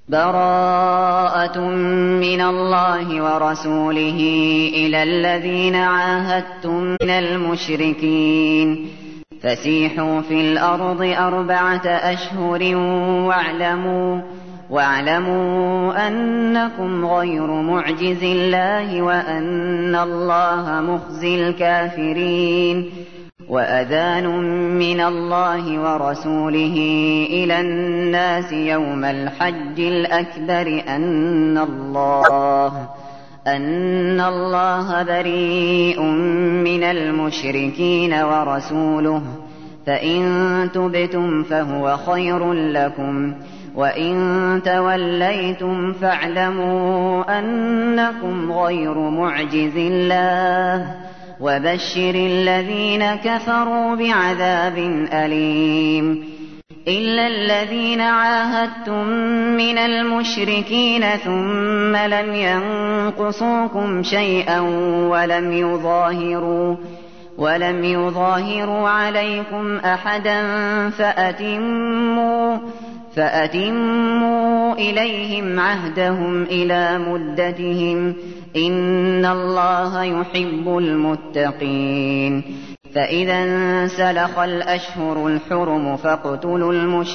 براءة من الله ورسوله إلى الذين عاهدتم من المشركين فسيحوا في الأرض 4 أشهر واعلموا أنكم غير معجز الله وأن الله مخزي الكافرين وأذان من الله ورسوله إلى الناس يوم الحج الأكبر أن الله بريء من المشركين ورسوله فإن تبتم فهو خير لكم وإن توليتم فاعلموا أنكم غير معجز الله وبشر الذين كفروا بعذاب أليم إلا الذين عاهدتم من المشركين ثم لم ينقصوكم شيئا ولم يظاهروا عليكم أحدا فأتموا إليهم عهدهم إلى مدتهم إن الله يحب المتقين فإذا انسلخ الأشهر الحرم فاقتلوا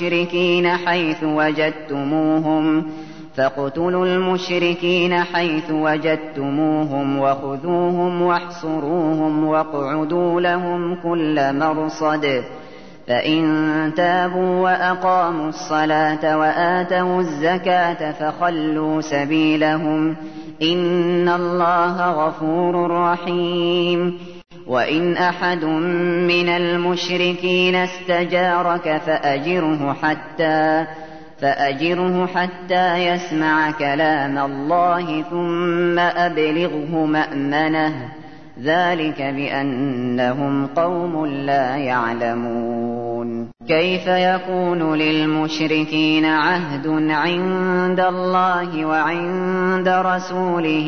المشركين حيث وجدتموهم وخذوهم واحصروهم واقعدوا لهم كل مرصد فإن تابوا وأقاموا الصلاة وآتوا الزكاة فخلوا سبيلهم إن الله غفور رحيم وإن أحد من المشركين استجارك فأجره حتى يسمع كلام الله ثم أبلغه مأمنه ذلك بأنهم قوم لا يعلمون كيف يكون للمشركين عهد عند الله وعند رسوله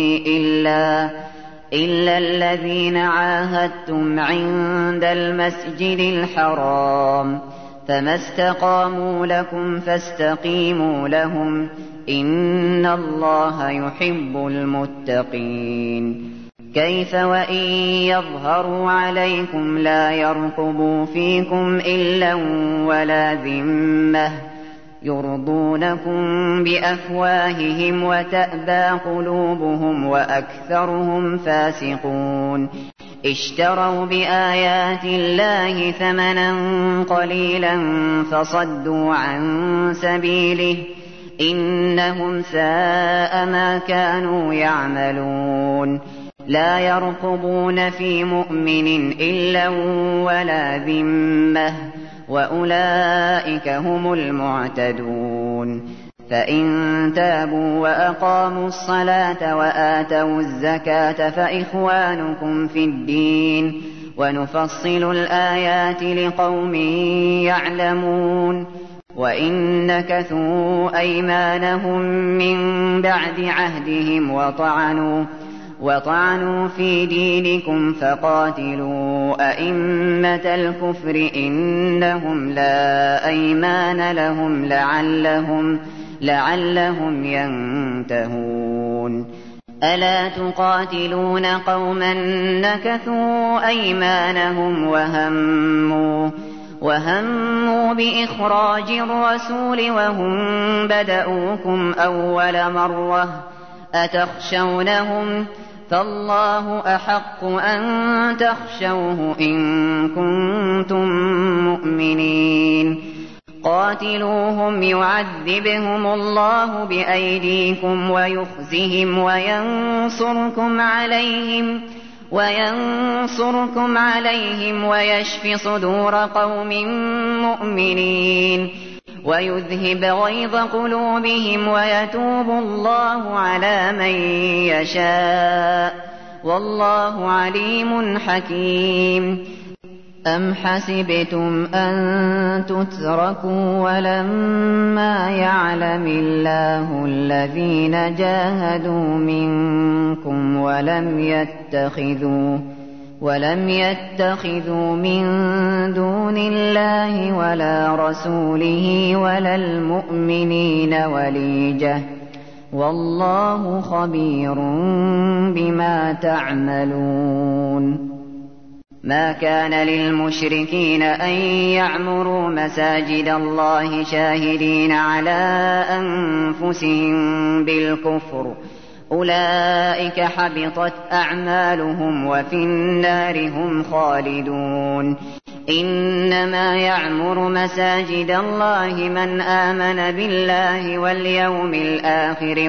إلا الذين عاهدتم عند المسجد الحرام فما استقاموا لكم فاستقيموا لهم إن الله يحب المتقين كيف وإن يظهروا عليكم لا يرقبوا فيكم إلا ولا ذمة يرضونكم بأفواههم وتأبى قلوبهم وأكثرهم فاسقون اشتروا بآيات الله ثمنا قليلا فصدوا عن سبيله إنهم ساء ما كانوا يعملون لا يرقبون في مؤمن إلا ولا ذمة وأولئك هم المعتدون فإن تابوا وأقاموا الصلاة وآتوا الزكاة فإخوانكم في الدين ونفصل الآيات لقوم يعلمون وإن نكثوا أيمانهم من بعد عهدهم وطعنوا في دينكم فقاتلوا أئمة الكفر إنهم لا أيمان لهم لعلهم ينتهون ألا تقاتلون قوما نكثوا أيمانهم وهموا بإخراج الرسول وهم بدؤوكم أول مرة أتخشونهم فالله أحق أن تخشوه إن كنتم مؤمنين قاتلوهم يعذبهم الله بأيديكم ويخزهم وينصركم عليهم ويشف صدور قوم مؤمنين ويذهب غيظ قلوبهم ويتوب الله على من يشاء والله عليم حكيم أم حسبتم أن تتركوا ولما يعلم الله الذين جاهدوا منكم ولم يتخذوا من دون الله ولا رسوله ولا المؤمنين وليجة والله خبير بما تعملون ما كان للمشركين أن يعمروا مساجد الله شاهدين على أنفسهم بالكفر أولئك حبطت أعمالهم وفي النار هم خالدون إنما يعمر مساجد الله من آمن بالله واليوم الآخر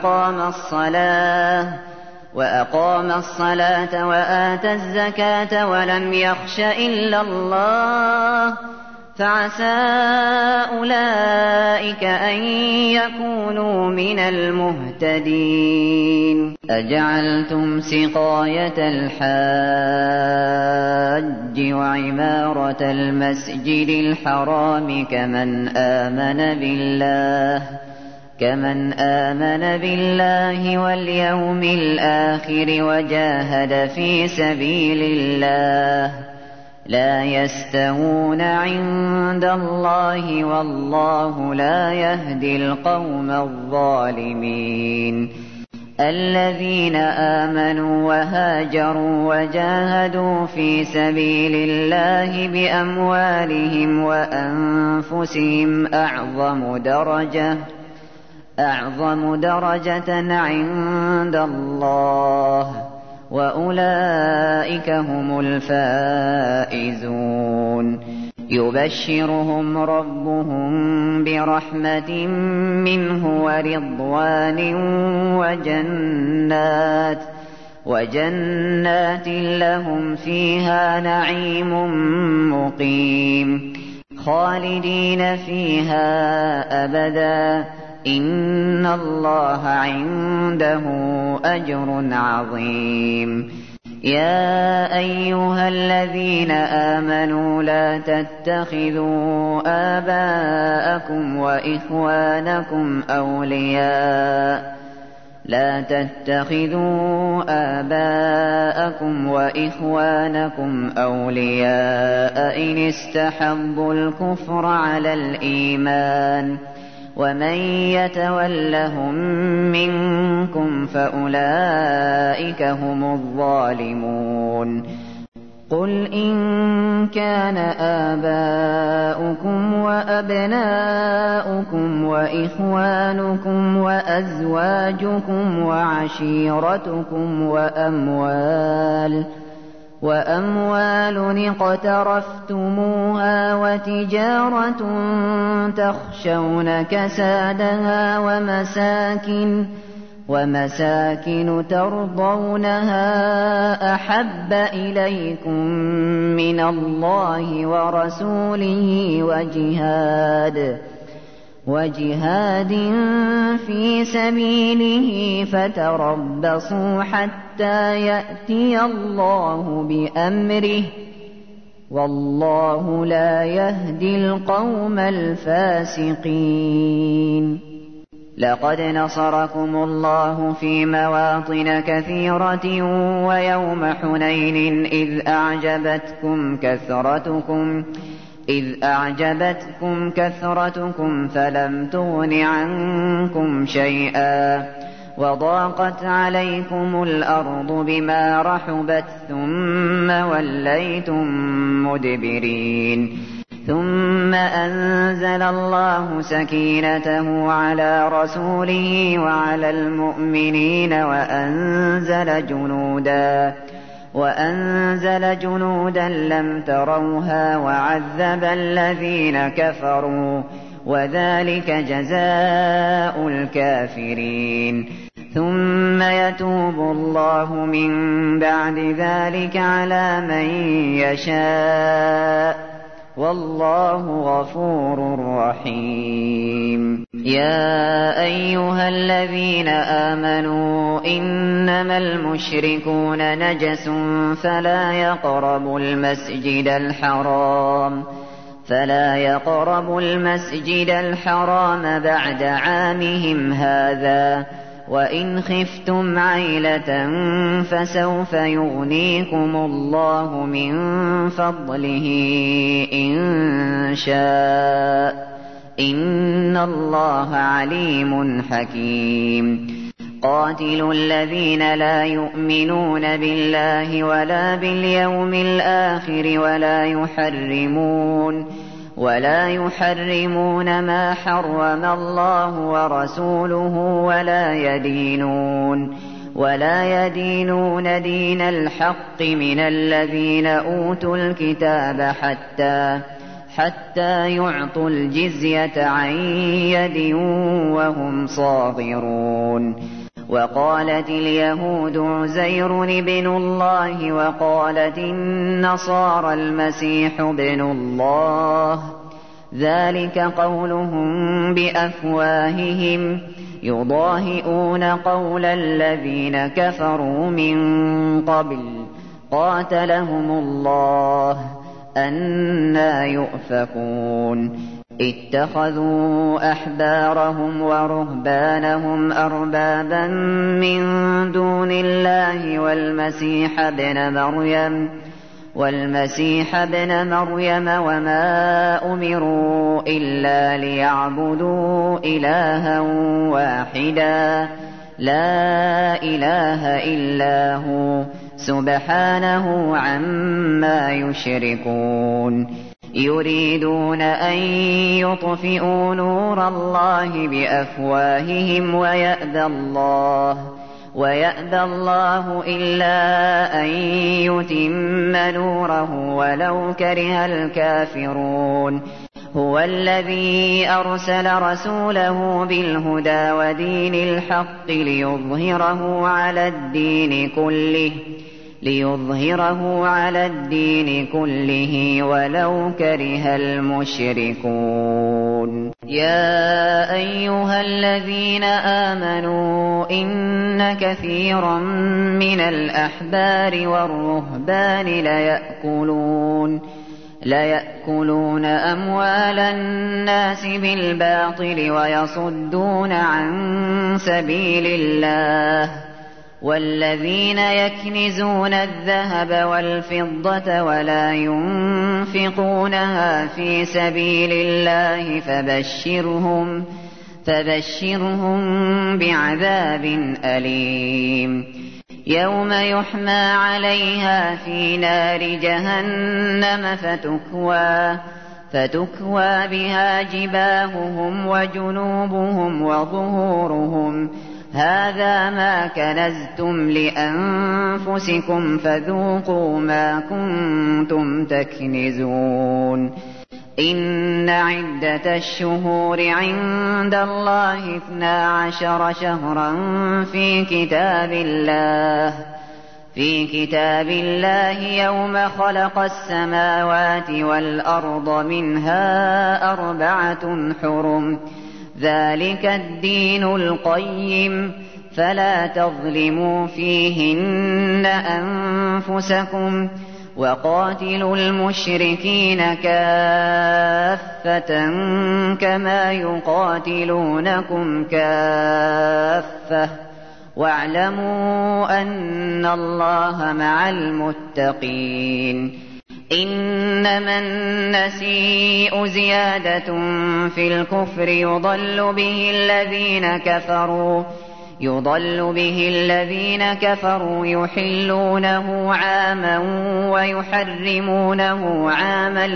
وأقام الصلاة وآتى الزكاة ولم يخش إلا الله فعسى أولئك أن يكونوا من المهتدين أجعلتم سقاية الحاج وعمارة المسجد الحرام كمن آمن بالله واليوم الآخر وجاهد في سبيل الله لا يستوون عند الله والله لا يهدي القوم الظالمين الذين آمنوا وهاجروا وجاهدوا في سبيل الله بأموالهم وأنفسهم أعظم درجة عند الله وأولئك هم الفائزون يبشرهم ربهم برحمة منه ورضوان وجنات لهم فيها نعيم مقيم خالدين فيها أبدا إن الله عنده أجر عظيم يا أيها الذين آمنوا لا تتخذوا آباءكم وإخوانكم أولياء إن استحبوا الكفر على الإيمان ومن يتولهم منكم فأولئك هم الظالمون قل إن كان آباؤكم وأبناؤكم وإخوانكم وأزواجكم وعشيرتكم وأموال اقترفتموها وتجارة تخشون كسادها ومساكن ترضونها أحب إليكم من الله ورسوله وجهاد في سبيله فتربصوا حتى يأتي الله بأمره والله لا يهدي القوم الفاسقين لقد نصركم الله في مواطن كثيرة ويوم حنين إذ أعجبتكم كثرتكم فلم تغن عنكم شيئا وضاقت عليكم الأرض بما رحبت ثم وليتم مدبرين ثم أنزل الله سكينته على رسوله وعلى المؤمنين وأنزل جنودا لم تروها وعذب الذين كفروا وذلك جزاء الكافرين ثم يتوب الله من بعد ذلك على من يشاء والله غفور رحيم يا أيها الذين آمنوا إنما المشركون نجس فلا يقربوا المسجد الحرام بعد عامهم هذا وإن خفتم عيلة فسوف يغنيكم الله من فضله إن شاء إن الله عليم حكيم قاتلوا الذين لا يؤمنون بالله ولا باليوم الآخر ولا يحرمون ما حرم الله ورسوله ولا يدينون دين الحق من الذين أوتوا الكتاب حتى يعطوا الجزية عن يد وهم صاغرون وقالت اليهود عزير ابن الله وقالت النصارى المسيح ابن الله ذلك قولهم بأفواههم يضاهئون قول الذين كفروا من قبل قاتلهم الله أنى يؤفكون اتخذوا أحبارهم ورهبانهم أربابا من دون الله والمسيح ابن مريم وما أمروا إلا ليعبدوا إلها واحدا لا إله إلا هو سبحانه عما يشركون يريدون أن يطفئوا نور الله بأفواههم ويأبى الله إلا أن يتم نوره ولو كره الكافرون هو الذي أرسل رسوله بالهدى ودين الحق ليظهره على الدين كله ولو كره المشركون يا أيها الذين آمنوا إن كثيرا من الأحبار والرهبان ليأكلون أموال الناس بالباطل ويصدون عن سبيل الله والذين يكنزون الذهب والفضة ولا ينفقونها في سبيل الله فبشرهم بعذاب أليم يوم يحمى عليها في نار جهنم فتكوى بها جباههم وجنوبهم وظهورهم هذا ما كنزتم لأنفسكم فذوقوا ما كنتم تكنزون إن عدة الشهور عند الله 12 شهرا في كتاب الله يوم خلق السماوات والأرض منها 4 حرم ذلك الدين القيم فلا تظلموا فيهن أنفسكم وقاتلوا المشركين كافة كما يقاتلونكم كافة واعلموا أن الله مع المتقين إنما النسيء زيادة في الكفر يضل به الذين كفروا يحلونه عاما ويحرمونه عاما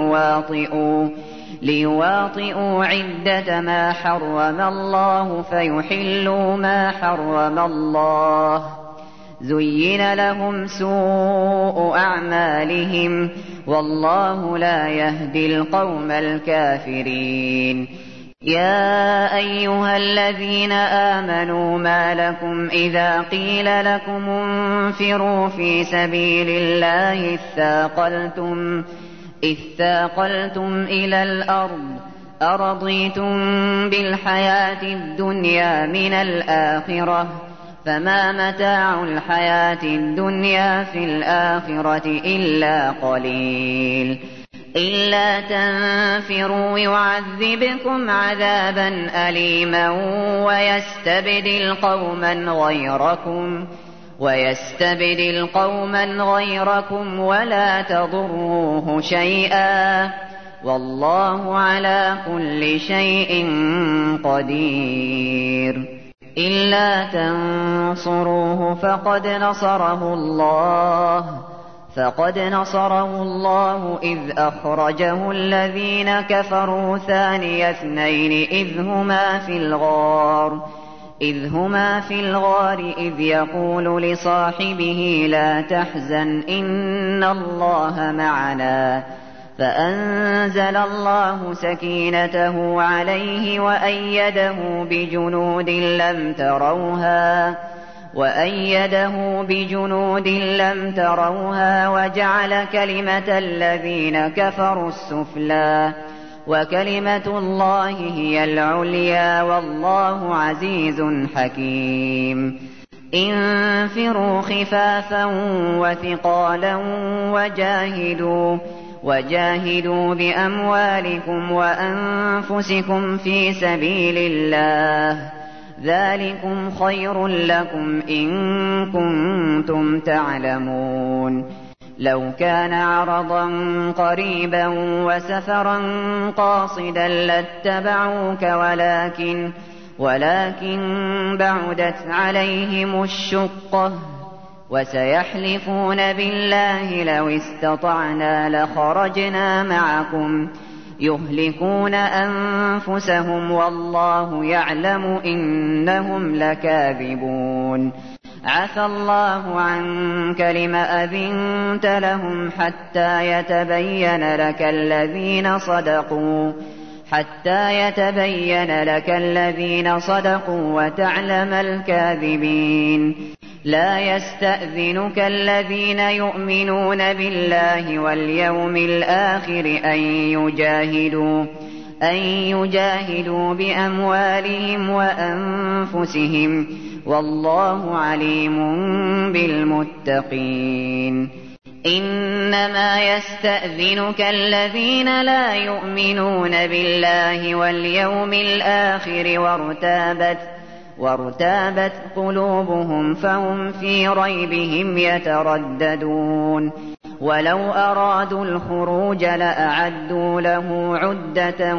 ليواطئوا عدة ما حرم الله فيحلوا ما حرم الله زين لهم سوء أعمالهم والله لا يهدي القوم الكافرين يا أيها الذين آمنوا ما لكم إذا قيل لكم انفروا في سبيل الله اثاقلتم إلى الأرض أرضيتم بالحياة الدنيا من الآخرة فما متاع الحياة الدنيا في الآخرة إلا قليل إلا تنفروا يعذبكم عذابا أليما ويستبدل قوما غيركم ولا تضروه شيئا والله على كل شيء قدير. إلا تنصروه فقد نصره الله إذ أخرجه الذين كفروا ثاني اثنين إذ هما في الغار إذ يقول لصاحبه لا تحزن إن الله معنا فأنزل الله سكينته عليه وأيده بجنود لم تروها وجعل كلمة الذين كفروا السفلى وكلمة الله هي العليا والله عزيز حكيم. انفروا خفافا وثقالا وجاهدوا بأموالكم وأنفسكم في سبيل الله ذلكم خير لكم إن كنتم تعلمون. لو كان عرضا قريبا وسفرا قاصدا لاتبعوك ولكن بعدت عليهم الشقة وسيحلفون بالله لو استطعنا لخرجنا معكم يهلكون أنفسهم والله يعلم إنهم لكاذبون. عفى الله عنك لم أذنت لهم حتى يتبين لك الذين صدقوا وتعلم الكاذبين. لا يستأذنك الذين يؤمنون بالله واليوم الآخر أن يجاهدوا بأموالهم وأنفسهم والله عليم بالمتقين. إنما يستأذنك الذين لا يؤمنون بالله واليوم الآخر وارتابت قلوبهم فهم في ريبهم يترددون. ولو أرادوا الخروج لأعدوا له عدة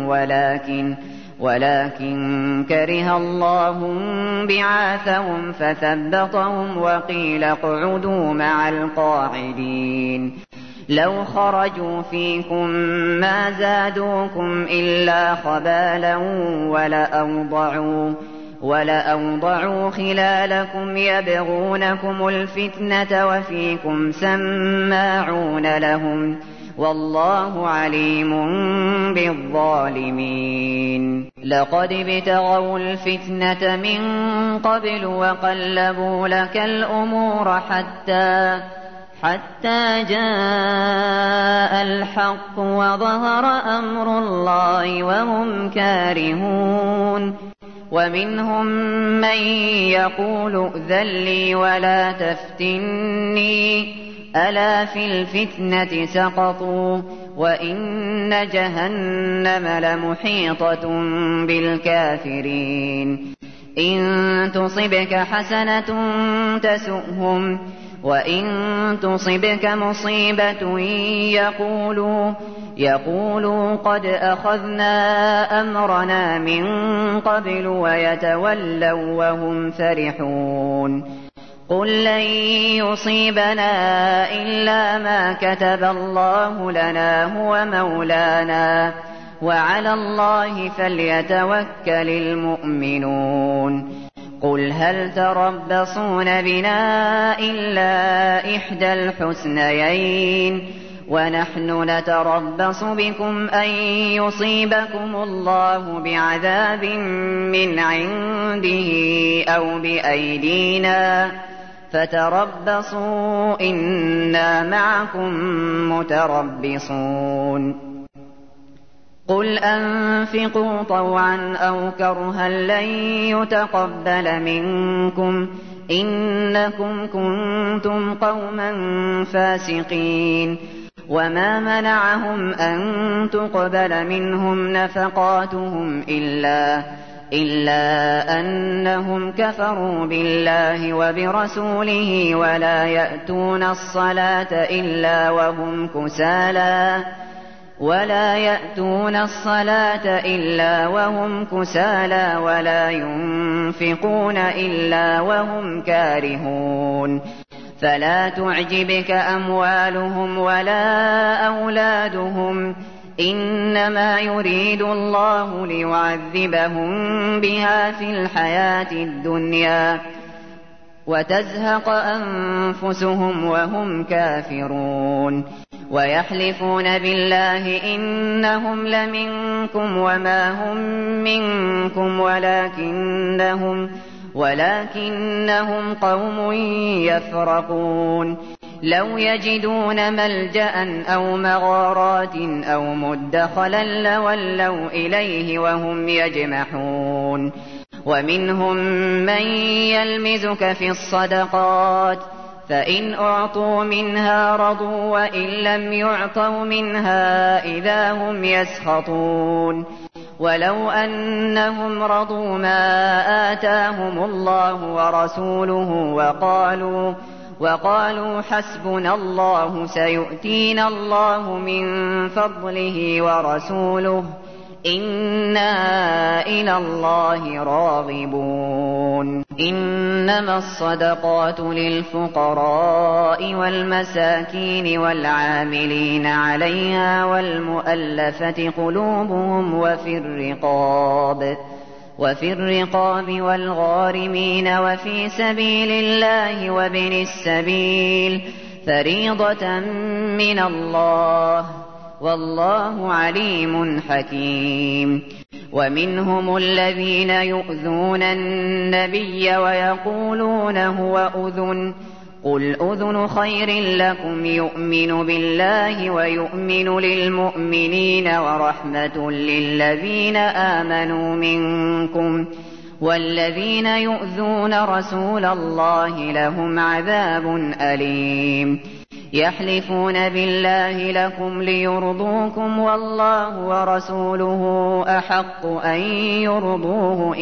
ولكن كره الله بعاثهم فثبطهم وقيل اقعدوا مع القاعدين. لو خرجوا فيكم ما زادوكم إلا خبالا ولأوضعوا خلالكم يبغونكم الفتنة وفيكم سماعون لهم والله عليم بالظالمين. لقد ابتغوا الفتنة من قبل وقلبوا لك الأمور حتى جاء الحق وظهر أمر الله وهم كارهون. ومنهم من يقول ائذن لي ولا تفتني ألا في الفتنة سقطوا وإن جهنم لمحيطة بالكافرين. إن تصبك حسنة تسؤهم وإن تصبك مصيبة يقولوا قد أخذنا أمرنا من قبل ويتولوا وهم فرحون. قل لن يصيبنا إلا ما كتب الله لنا هو مولانا وعلى الله فليتوكل المؤمنون. قل هل تربصون بنا إلا إحدى الحسنيين ونحن نتربص بكم أن يصيبكم الله بعذاب من عنده أو بأيدينا فتربصوا إنا معكم متربصون. قل أنفقوا طوعا أو كرها لن يتقبل منكم إنكم كنتم قوما فاسقين. وما منعهم أن تقبل منهم نفقاتهم إلا أنهم كفروا بالله وبرسوله ولا يأتون الصلاة إلا وهم كسالى ولا ينفقون إلا وهم كارهون فلا تعجبك أموالهم ولا أولادهم إنما يريد الله ليعذبهم بها في الحياة الدنيا وتزهق أنفسهم وهم كافرون ويحلفون بالله إنهم لمنكم وما هم منكم ولكنهم قوم يفرقون لو يجدون ملجأ أو مغارات أو مدخلا لولوا إليه وهم يجمحون ومنهم من يلمزك في الصدقات فإن أعطوا منها رضوا وإن لم يعطوا منها إذا هم يسخطون ولو أنهم رضوا ما آتاهم الله ورسوله وقالوا حسبنا الله سيؤتينا الله من فضله ورسوله إنا إلى الله راغبون إنما الصدقات للفقراء والمساكين والعاملين عليها والمؤلفة قلوبهم وفي الرقاب والغارمين وفي سبيل الله وابن السبيل فريضة من الله والله عليم حكيم ومنهم الذين يؤذون النبي ويقولون هو أذن قل أذن خير لكم يؤمن بالله ويؤمن للمؤمنين ورحمة للذين آمنوا منكم والذين يؤذون رسول الله لهم عذاب أليم يحلفون بالله لكم ليرضوكم والله ورسوله أحق أن يرضوه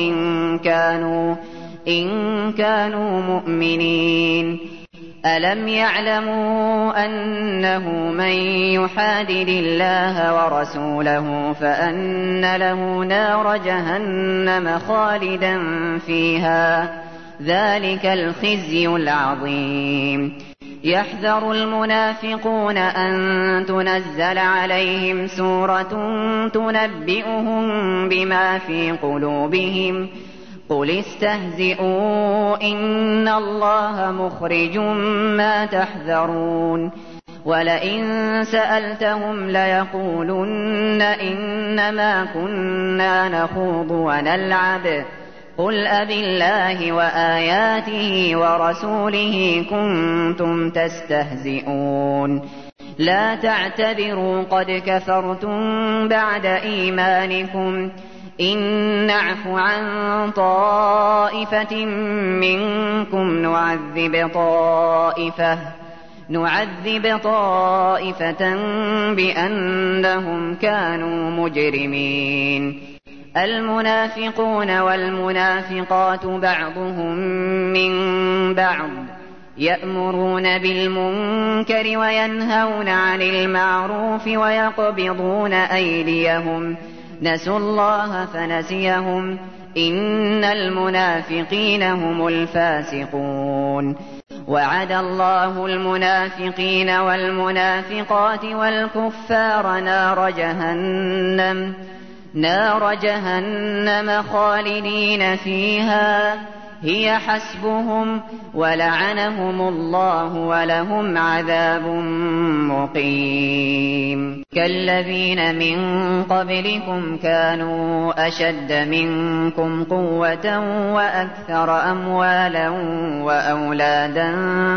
إن كانوا مؤمنين ألم يعلموا أنه من يحادد الله ورسوله فأن له نار جهنم خالدا فيها ذلك الخزي العظيم يحذر المنافقون أن تنزل عليهم سورة تنبئهم بما في قلوبهم قل استهزئوا إن الله مخرج ما تحذرون ولئن سألتهم ليقولن إنما كنا نخوض ونلعب قل أبالله وآياته ورسوله كنتم تستهزئون لا تعتذروا قد كفرتم بعد إيمانكم إن نعف عن طائفة منكم نعذب طائفة بأنهم كانوا مجرمين المنافقون والمنافقات بعضهم من بعض يأمرون بالمنكر وينهون عن المعروف ويقبضون أيديهم نسوا الله فنسيهم إن المنافقين هم الفاسقون وعد الله المنافقين والمنافقات والكفار نار جهنم خالدين فيها هي حسبهم ولعنهم الله ولهم عذاب مقيم كالذين من قبلكم كانوا أشد منكم قوة وأكثر أموالا وأولادا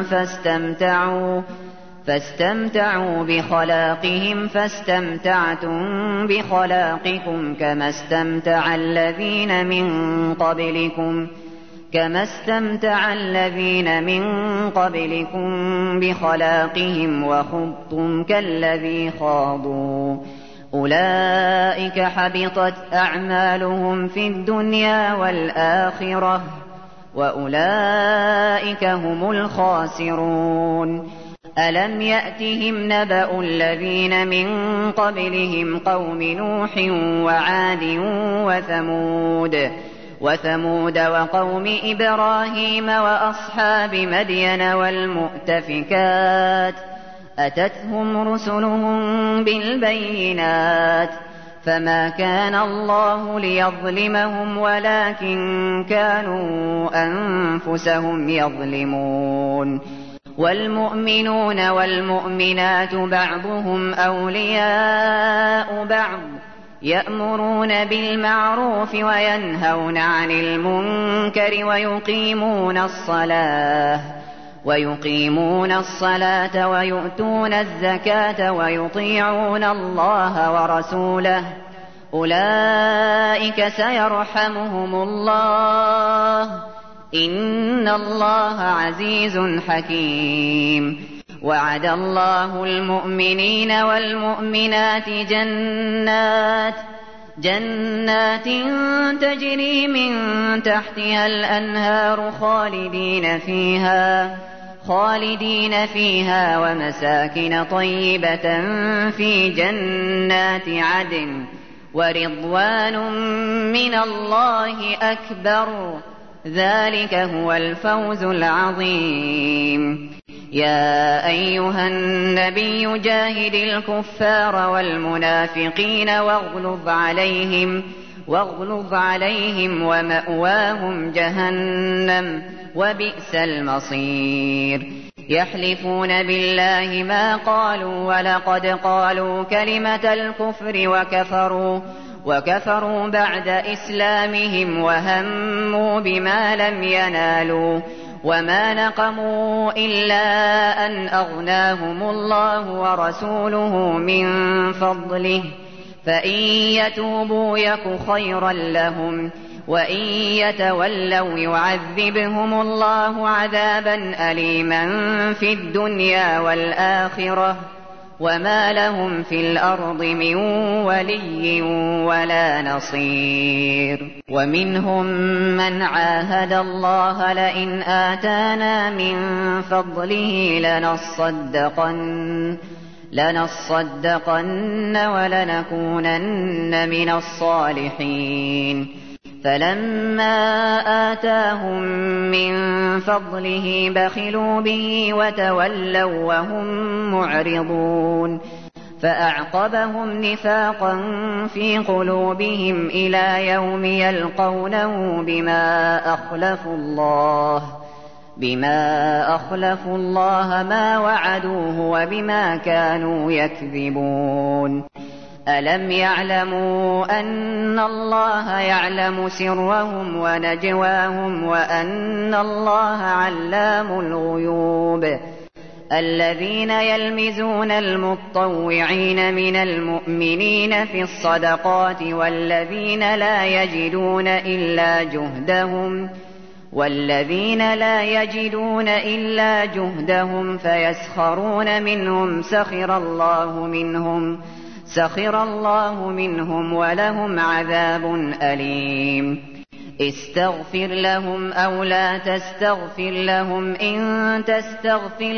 فاستمتعوا بخلاقهم فاستمتعتم بخلاقكم كما استمتع الذين من قبلكم بخلاقهم وخضتم كالذي خاضوا أولئك حبطت أعمالهم في الدنيا والآخرة وأولئك هم الخاسرون ألم يأتهم نبأ الذين من قبلهم قوم نوح وعاد وثمود وقوم إبراهيم وأصحاب مدين والمؤتفكات أتتهم رسلهم بالبينات فما كان الله ليظلمهم ولكن كانوا أنفسهم يظلمون والمؤمنون والمؤمنات بعضهم أولياء بعض يأمرون بالمعروف وينهون عن المنكر ويقيمون الصلاة ويؤتون الزكاة ويطيعون الله ورسوله أولئك سيرحمهم الله إن الله عزيز حكيم وعد الله المؤمنين والمؤمنات جنات تجري من تحتها الأنهار خالدين فيها ومساكن طيبة في جنات عدن ورضوان من الله أكبر ذلك هو الفوز العظيم يا أيها النبي جاهد الكفار والمنافقين واغلظ عليهم ومأواهم جهنم وبئس المصير يحلفون بالله ما قالوا ولقد قالوا كلمة الكفر وكفروا بعد إسلامهم وهموا بما لم ينالوا وما نقموا إلا أن أغناهم الله ورسوله من فضله فإن يتوبوا يك خيرا لهم وإن يتولوا يعذبهم الله عذابا أليما في الدنيا والآخرة وما لهم في الأرض من ولي ولا نصير وممنهم من عاهد الله لئن آتانا من فضله لنصدقن ولنكونن من الصالحين فلما آتاهم من فضله بخلوا به وتولوا وهم معرضون فأعقبهم نفاقا في قلوبهم إلى يوم يلقونه بما أخلفوا الله ما وعدوه وبما كانوا يكذبون ألم يعلموا أن الله يعلم سرهم ونجواهم وأن الله علام الغيوب الذين يلمزون المطوعين من المؤمنين في الصدقات والذين لا يجدون إلا جهدهم فيسخرون منهم سخر الله منهم ولهم عذاب أليم استغفر لهم أو لا تستغفر لهم إن تستغفر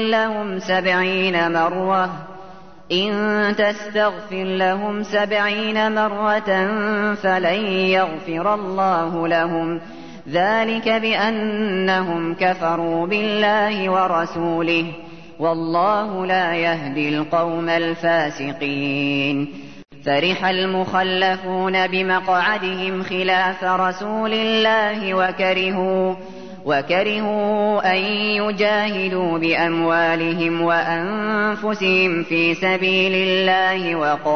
لهم 70 مرة فلن يغفر الله لهم ذلك بأنهم كفروا بالله ورسوله والله لا يهدي القوم الفاسقين فرح المخلفون بمقعدهم خلاف رسول الله وكرهوا أن يجاهدوا بأموالهم وأنفسهم في سبيل الله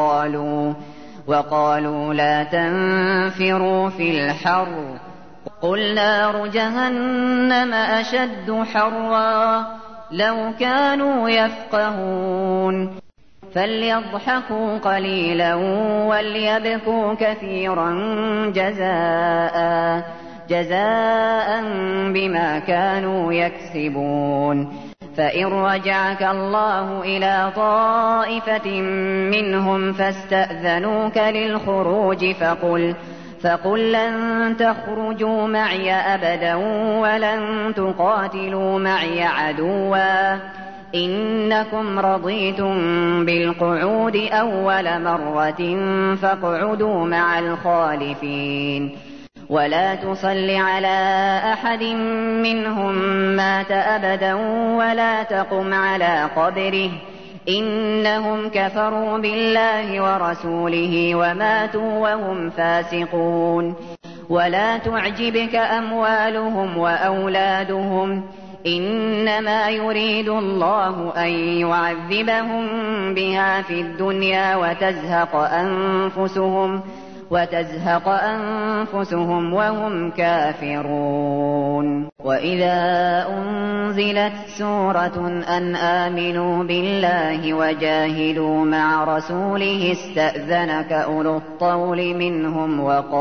وقالوا لا تنفروا في الحر قل نار جهنم أشد حرا لو كانوا يفقهون فليضحكوا قليلا وليبكوا كثيرا جزاء جزاء بما كانوا يكسبون. فإن رجعك الله إلى طائفة منهم فاستأذنوك للخروج فقل لن تخرجوا معي أبدا ولن تقاتلوا معي عدوا إنكم رضيتم بالقعود أول مرة فاقعدوا مع الخالفين. ولا تصل على أحد منهم مات أبدا ولا تقم على قبره إنهم كفروا بالله ورسوله وماتوا وهم فاسقون. ولا تعجبك أموالهم وأولادهم إنما يريد الله أن يعذبهم بها في الدنيا وتزهق أنفسهم وهم كافرون. وإذا أنزلت سورة أن آمنوا بالله وجاهدوا مع رسوله استأذنك أولو الطول منهم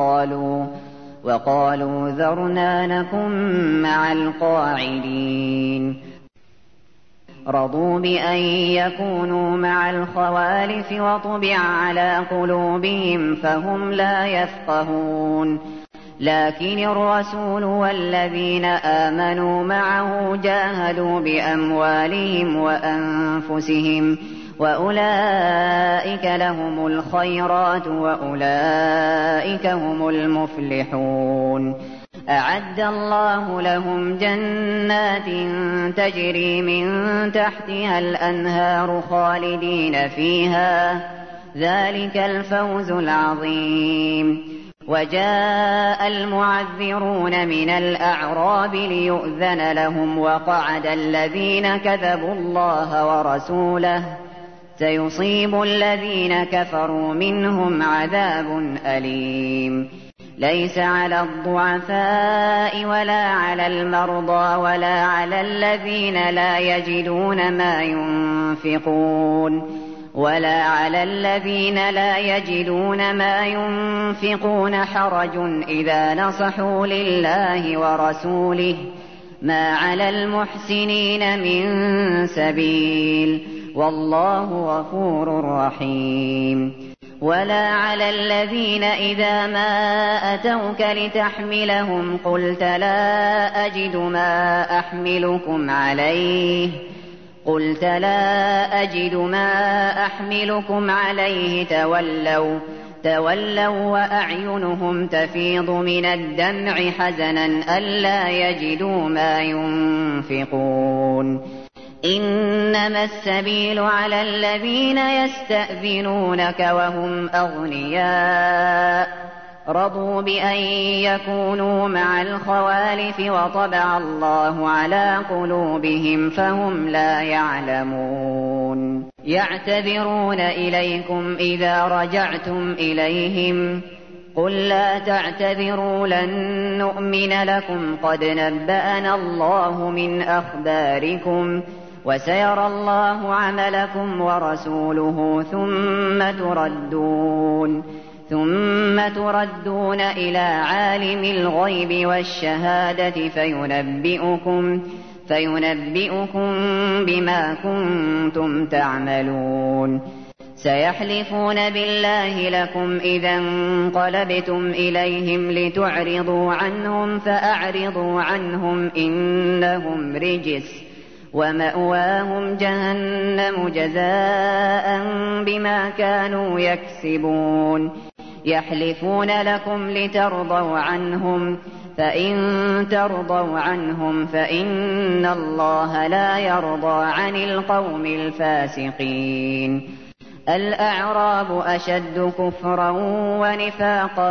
وقالوا ذرنا نكن مع القاعدين. رضوا بأن يكونوا مع الخوالف وطبع على قلوبهم فهم لا يفقهون. لكن الرسول والذين آمنوا معه جاهدوا بأموالهم وأنفسهم وأولئك لهم الخيرات وأولئك هم المفلحون. أعد الله لهم جنات تجري من تحتها الأنهار خالدين فيها ذلك الفوز العظيم. وجاء المعذرون من الأعراب ليؤذن لهم وقعد الذين كذبوا الله ورسوله سيصيب الذين كفروا منهم عذاب أليم. ليس على الضعفاء ولا على المرضى ولا على الذين لا يجدون ما ينفقون حرج إذا نصحوا لله ورسوله ما على المحسنين من سبيل والله غفور رحيم. ولا على الذين إذا ما أتوك لتحملهم قلت لا أجد ما أحملكم عليه تولوا وأعينهم تفيض من الدمع حزنا ألا يجدوا ما ينفقون. إنما السبيل على الذين يستأذنونك وهم أغنياء رضوا بأن يكونوا مع الخوالف وطبع الله على قلوبهم فهم لا يعلمون. يعتذرون إليكم إذا رجعتم إليهم قل لا تعتذروا لن نؤمن لكم قد نبأنا الله من أخباركم وسيرى الله عملكم ورسوله ثم تردون إلى عالم الغيب والشهادة فينبئكم بما كنتم تعملون. سيحلفون بالله لكم إذا انقلبتم إليهم لتعرضوا عنهم فأعرضوا عنهم إنهم رجس ومأواهم جهنم جزاء بما كانوا يكسبون. يحلفون لكم لترضوا عنهم فإن ترضوا عنهم فإن الله لا يرضى عن القوم الفاسقين. الأعراب أشد كفرا ونفاقا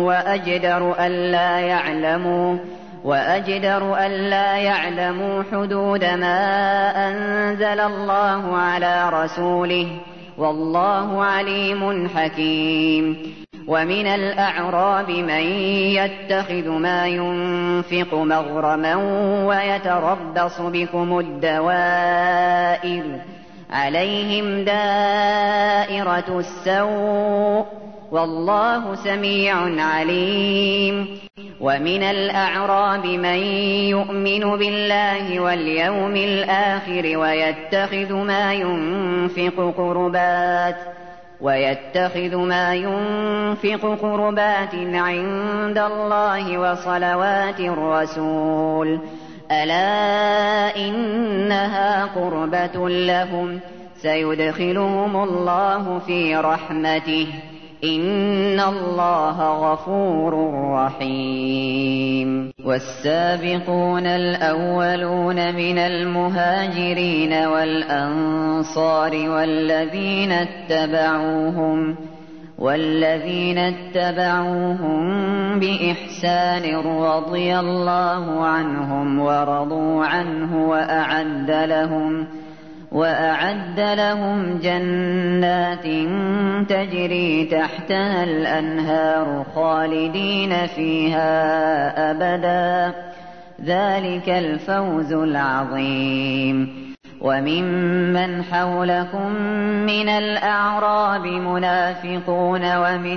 وأجدر ألا يعلموا حدود ما أنزل الله على رسوله والله عليم حكيم. ومن الأعراب من يتخذ ما ينفق مغرما ويتربص بكم الدوائر عليهم دائرة السوء والله سميع عليم. ومن الأعراب من يؤمن بالله واليوم الآخر ويتخذ ما ينفق قربات عند الله وصلوات الرسول، ألا إنها قربة لهم سيدخلهم الله في رحمته، إن الله غفور رحيم. والسابقون الأولون من المهاجرين والأنصار والذين اتبعوهم بإحسان رضي الله عنهم ورضوا عنه وأعد لهم جنات تجري تحتها الأنهار خالدين فيها أبدا، ذلك الفوز العظيم. وممن حولكم من الأعراب منافقون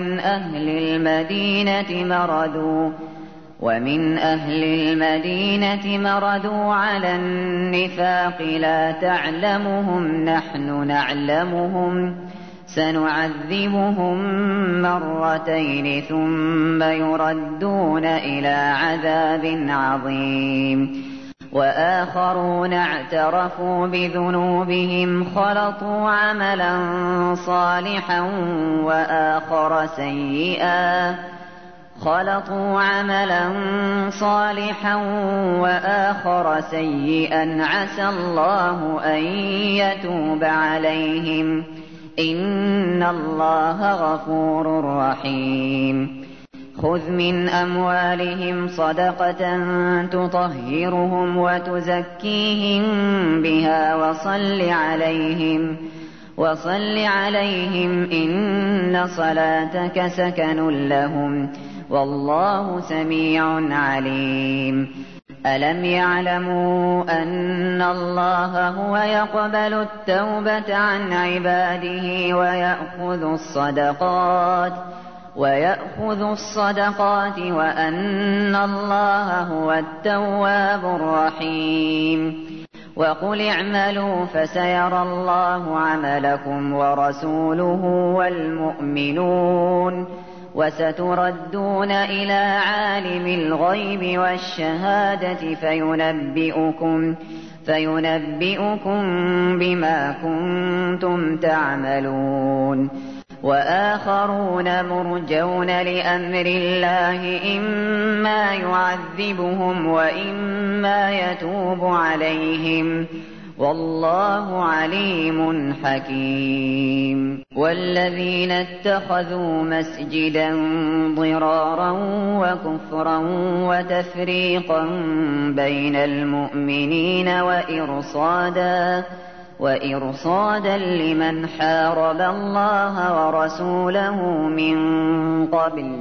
ومن أهل المدينة مردوا على النفاق لا تعلمهم نحن نعلمهم سنعذبهم مرتين ثم يردون إلى عذاب عظيم. وآخرون اعترفوا بذنوبهم خلطوا عملا صالحا وآخر سيئا عسى الله أن يتوب عليهم، إن الله غفور رحيم. خذ من أموالهم صدقة تطهرهم وتزكيهم بها وصل عليهم إن صلاتك سكن لهم، والله سميع عليم. ألم يعلموا أن الله هو يقبل التوبة عن عباده ويأخذ الصدقات وأن الله هو التواب الرحيم. وقل اعملوا فسيرى الله عملكم ورسوله والمؤمنون وستردون إلى عالم الغيب والشهادة فينبئكم بما كنتم تعملون. وآخرون مرجون لأمر الله إما يعذبهم وإما يتوب عليهم، والله عليم حكيم. والذين اتخذوا مسجدا ضرارا وكفرا وتفريقا بين المؤمنين وإرصادا لمن حارب الله ورسوله من قبل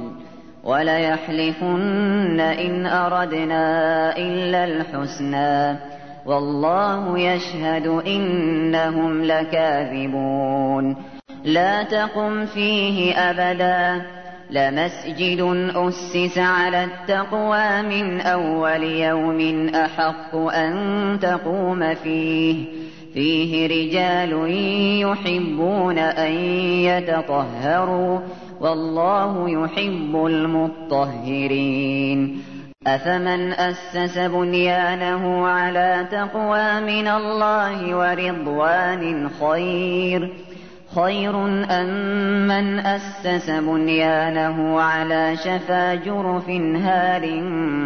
وليحلفن إن أردنا إلا الحسنى والله يشهد إنهم لكاذبون. لا تقم فيه أبدا لمسجد أسس على التقوى من أول يوم أحق أن تقوم فيه رجال يحبون أن يتطهروا والله يحب المطهرين. أفمن أسس بنيانه على تقوى من الله ورضوان خير أم من أسس بنيانه على شفا جرف هار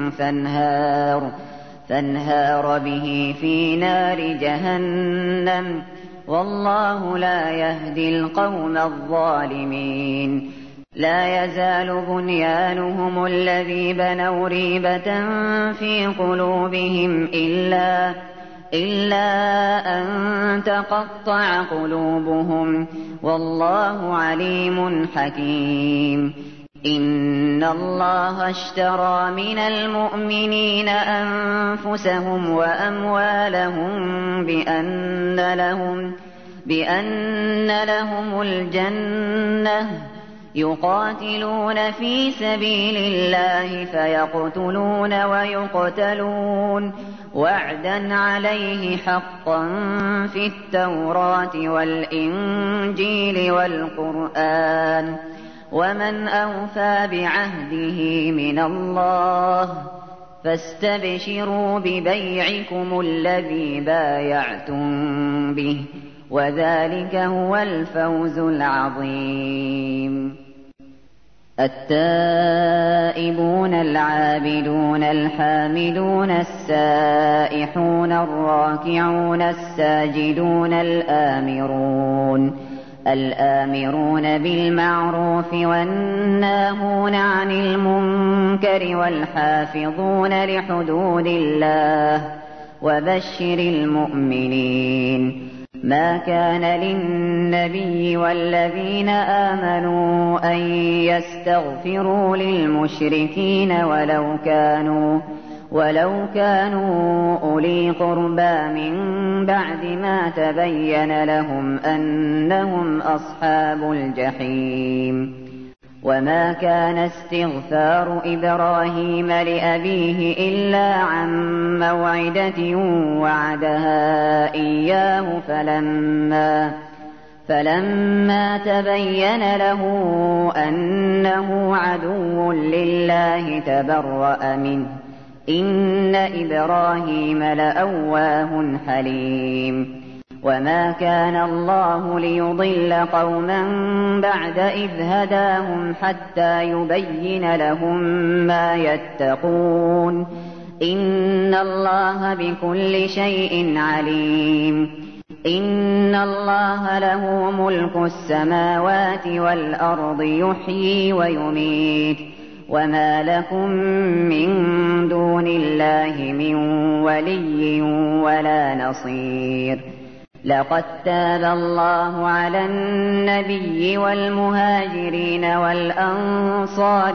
فانهار به في نار جهنم والله لا يهدي القوم الظالمين. لا يزال بنيانهم الذي بنوا ريبة في قلوبهم إلا أن تقطع قلوبهم والله عليم حكيم. إن الله اشترى من المؤمنين أنفسهم وأموالهم بأن لهم الجنة يقاتلون في سبيل الله فيقتلون ويقتلون وعدا عليه حقا في التوراة والإنجيل والقرآن ومن أوفى بعهده من الله فاستبشروا ببيعكم الذي بايعتم به وذلك هو الفوز العظيم. التائبون العابدون الحامدون السائحون الراكعون الساجدون الآمرون بالمعروف والناهون عن المنكر والحافظون لحدود الله وبشر المؤمنين. ما كان للنبي والذين آمنوا أن يستغفروا للمشركين ولو كانوا أولي قربى من بعد ما تبين لهم أنهم أصحاب الجحيم. وما كان استغفار إبراهيم لأبيه إلا عن موعدة وعدها إياه فلما تبين له أنه عدو لله تبرأ منه إن إبراهيم لأواه حليم. وما كان الله ليضل قوما بعد إذ هداهم حتى يبين لهم ما يتقون إن الله بكل شيء عليم. إن الله له ملك السماوات والأرض يحيي ويميت وما لكم من دون الله من ولي ولا نصير. لقد تاب الله على النبي والمهاجرين والأنصار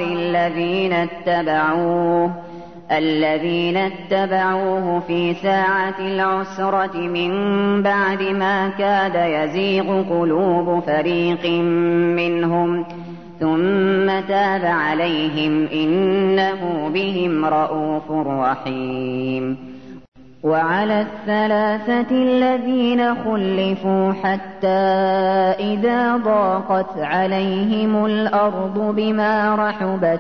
الذين اتبعوه في ساعة العسرة من بعد ما كاد يزيغ قلوب فريق منهم ثم تاب عليهم إنه بهم رءوف رحيم. وعلى الثلاثة الذين خلفوا حتى إذا ضاقت عليهم الأرض بما رحبت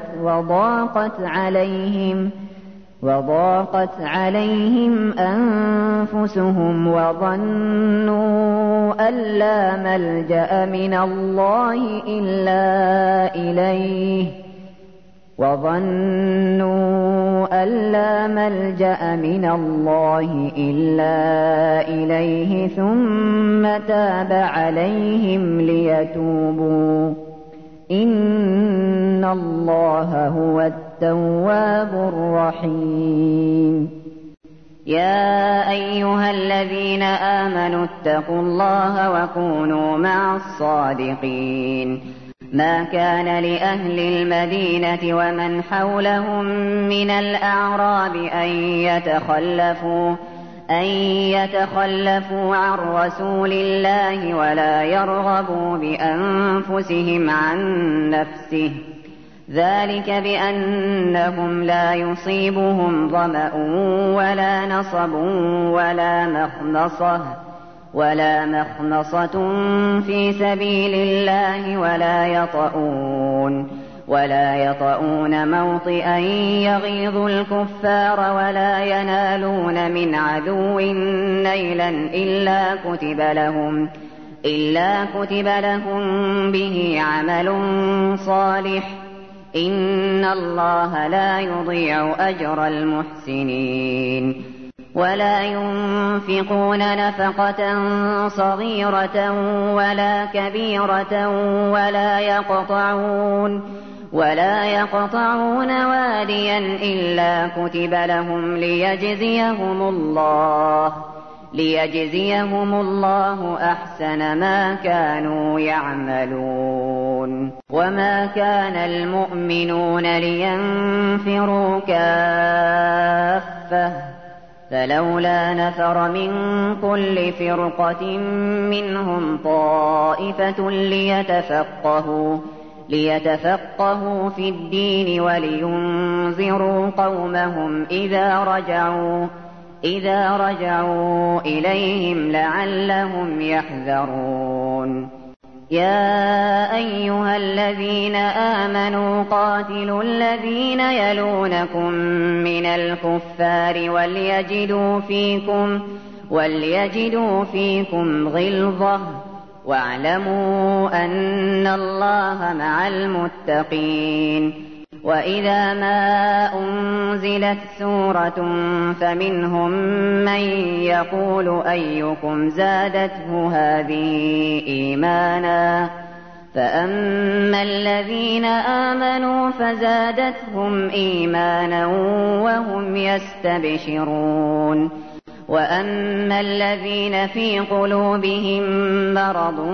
وضاقت عليهم أنفسهم وظنوا أن لا ملجأ من الله إلا إليه ثم تاب عليهم ليتوبوا إن الله هو التواب الرحيم. يا أيها الذين آمنوا اتقوا الله وكونوا مع الصادقين. ما كان لأهل المدينة ومن حولهم من الأعراب أن يتخلفوا عن رسول الله ولا يرغبوا بأنفسهم عن نفسه ذلك بأنهم لا يصيبهم ظمأ ولا نصب ولا مخنصة في سبيل الله ولا يطؤون موطئا يغيظ الكفار ولا ينالون من عدو نيلا إلا كتب لهم به عمل صالح إن الله لا يضيع أجر المحسنين. ولا ينفقون نفقة صغيرة ولا كبيرة ولا يقطعون واديا إلا كتب لهم ليجزيهم الله أحسن ما كانوا يعملون. وما كان المؤمنون لينفروا كافة فلولا نفر من كل فرقة منهم طائفة ليتفقهوا في الدين ولينذروا قومهم إذا رجعوا إليهم لعلهم يحذرون. يا أيها الذين آمنوا قاتلوا الذين يلونكم من الكفار وليجدوا فيكم غلظة واعلموا أن الله مع المتقين. وإذا ما أنزلت سورة فمنهم من يقول أيكم زادته هذه إيمانا فأما الذين آمنوا فزادتهم إيمانا وهم يستبشرون. وأما الذين في قلوبهم مرض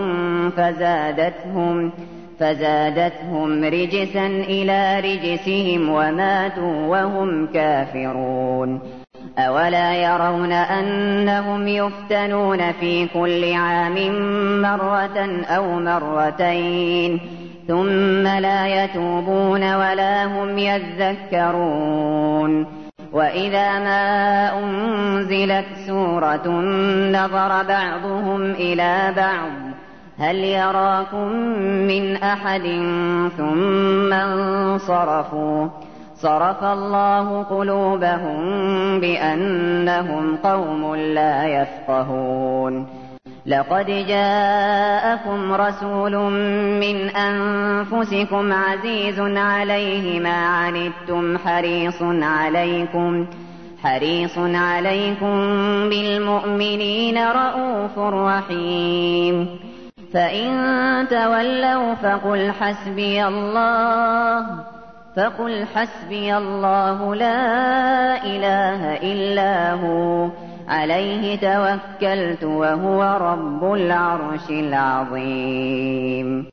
فزادتهم رجسا إلى رجسهم وماتوا وهم كافرون. أولا يرون أنهم يفتنون في كل عام مرة أو مرتين ثم لا يتوبون ولا هم يذكرون. وإذا ما أنزلت سورة نظر بعضهم إلى بعض هل يراكم من أحد ثم انصرفوا صرف الله قلوبهم بأنهم قوم لا يفقهون. لقد جاءكم رسول من أنفسكم عزيز عليه ما عنتم حريص عليكم بالمؤمنين رءوف رحيم. فإن تولوا فقل حسبي الله لا إله إلا هو عليه توكلت وهو رب العرش العظيم.